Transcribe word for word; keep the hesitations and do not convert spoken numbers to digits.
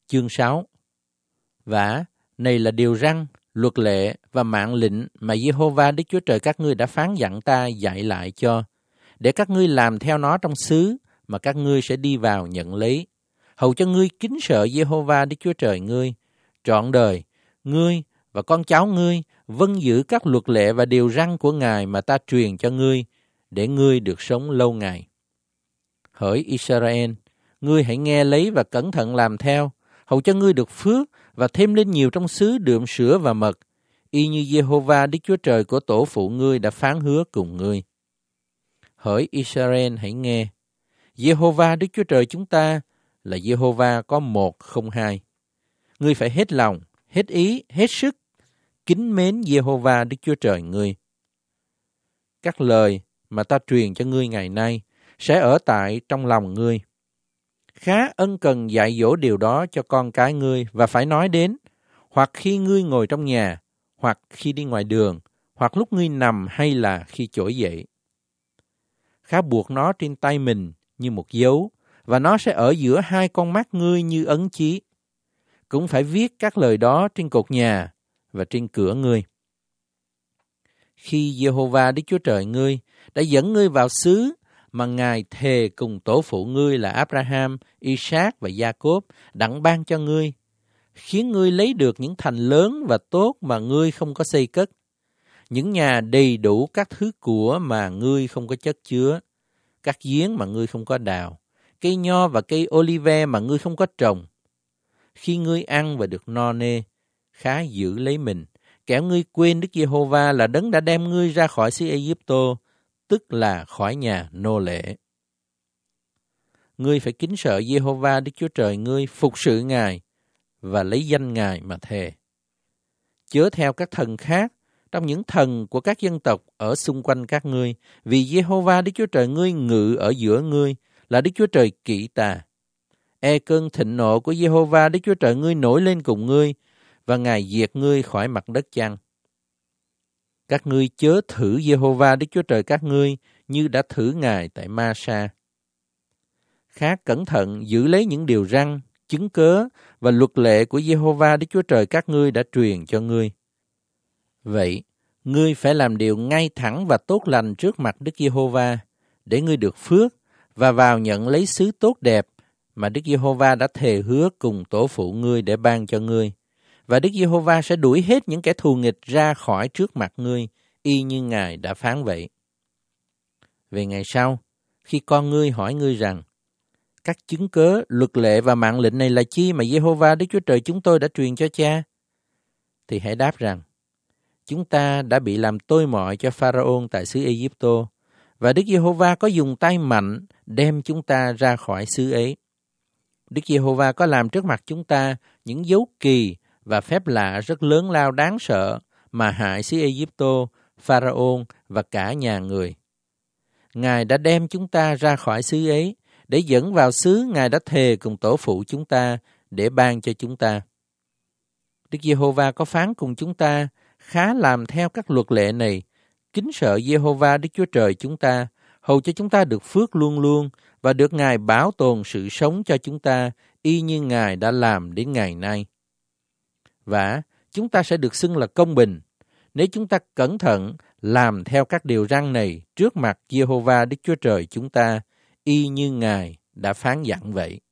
Chương sáu. Vả, này là điều răn, luật lệ và mạng lệnh mà Giê-hô-va Đức Chúa Trời các ngươi đã phán dặn ta dạy lại cho, để các ngươi làm theo nó trong xứ mà các ngươi sẽ đi vào nhận lấy, hầu cho ngươi kính sợ Giê-hô-va Đức Chúa Trời ngươi, trọn đời, ngươi và con cháu ngươi vâng giữ các luật lệ và điều răn của Ngài mà ta truyền cho ngươi, để ngươi được sống lâu ngày. Hỡi Israel, ngươi hãy nghe lấy và cẩn thận làm theo, hầu cho ngươi được phước và thêm lên nhiều trong xứ đượm sữa và mật, y như Giê-hô-va Đức Chúa Trời của tổ phụ ngươi đã phán hứa cùng ngươi. Hỡi Israel, hãy nghe, Giê-hô-va Đức Chúa Trời chúng ta là Giê-hô-va có một không hai. Ngươi phải hết lòng, hết ý, hết sức kính mến Giê-hô-va Đức Chúa Trời ngươi. Các lời mà ta truyền cho ngươi ngày nay sẽ ở tại trong lòng ngươi. Khá ân cần dạy dỗ điều đó cho con cái ngươi và phải nói đến, hoặc khi ngươi ngồi trong nhà, hoặc khi đi ngoài đường, hoặc lúc ngươi nằm hay là khi trỗi dậy. Khá buộc nó trên tay mình như một dấu, và nó sẽ ở giữa hai con mắt ngươi như ấn chí. Cũng phải viết các lời đó trên cột nhà và trên cửa ngươi. Khi Giê-hô-va Đức Chúa Trời ngươi đã dẫn ngươi vào xứ mà Ngài thề cùng tổ phụ ngươi là Abraham, Isaac và Gia-cốp đặng ban cho ngươi, khiến ngươi lấy được những thành lớn và tốt mà ngươi không có xây cất, những nhà đầy đủ các thứ của mà ngươi không có chất chứa, các giếng mà ngươi không có đào, cây nho và cây olive mà ngươi không có trồng. Khi ngươi ăn và được no nê, khá giữ lấy mình, kẻo ngươi quên Đức Giê-hô-va là đấng đã đem ngươi ra khỏi xứ Ê-díp-tô, tức là khỏi nhà nô lệ. Ngươi phải kính sợ Giê-hô-va Đức Chúa Trời ngươi, phục sự Ngài và lấy danh Ngài mà thề. Chớ theo các thần khác trong những thần của các dân tộc ở xung quanh các ngươi, vì Giê-hô-va Đức Chúa Trời ngươi ngự ở giữa ngươi là Đức Chúa Trời kỵ tà. E cơn thịnh nộ của Giê-hô-va Đức Chúa Trời ngươi nổi lên cùng ngươi, và Ngài diệt ngươi khỏi mặt đất chăng. Các ngươi chớ thử Giê-hô-va Đức Chúa Trời các ngươi như đã thử Ngài tại Ma-sa. Khá cẩn thận giữ lấy những điều răn, chứng cớ và luật lệ của Giê-hô-va Đức Chúa Trời các ngươi đã truyền cho ngươi. Vậy, ngươi phải làm điều ngay thẳng và tốt lành trước mặt Đức Giê-hô-va, để ngươi được phước và vào nhận lấy xứ tốt đẹp mà Đức Giê-hô-va đã thề hứa cùng tổ phụ ngươi để ban cho ngươi. Và Đức Giê-hô-va sẽ đuổi hết những kẻ thù nghịch ra khỏi trước mặt ngươi, y như Ngài đã phán vậy. Về ngày sau, khi con ngươi hỏi ngươi rằng, các chứng cớ, luật lệ và mạng lệnh này là chi mà Giê-hô-va Đức Chúa Trời chúng tôi đã truyền cho cha? Thì hãy đáp rằng, chúng ta đã bị làm tôi mọi cho Pharaon tại xứ Ê-díp-tô, và Đức Giê-hô-va có dùng tay mạnh đem chúng ta ra khỏi xứ ấy. Đức Giê-hô-va có làm trước mặt chúng ta những dấu kỳ và phép lạ rất lớn lao đáng sợ mà hại xứ Ê-díp-tô, Pharaon và cả nhà người. Ngài đã đem chúng ta ra khỏi xứ ấy để dẫn vào xứ Ngài đã thề cùng tổ phụ chúng ta để ban cho chúng ta. Đức Giê-hô-va có phán cùng chúng ta khá làm theo các luật lệ này, kính sợ Giê-hô-va Đức Chúa Trời chúng ta, hầu cho chúng ta được phước luôn luôn và được Ngài bảo tồn sự sống cho chúng ta, y như Ngài đã làm đến ngày nay. Và chúng ta sẽ được xưng là công bình, nếu chúng ta cẩn thận làm theo các điều răn này trước mặt Giê-hô-va Đức Chúa Trời chúng ta, y như Ngài đã phán dặn vậy.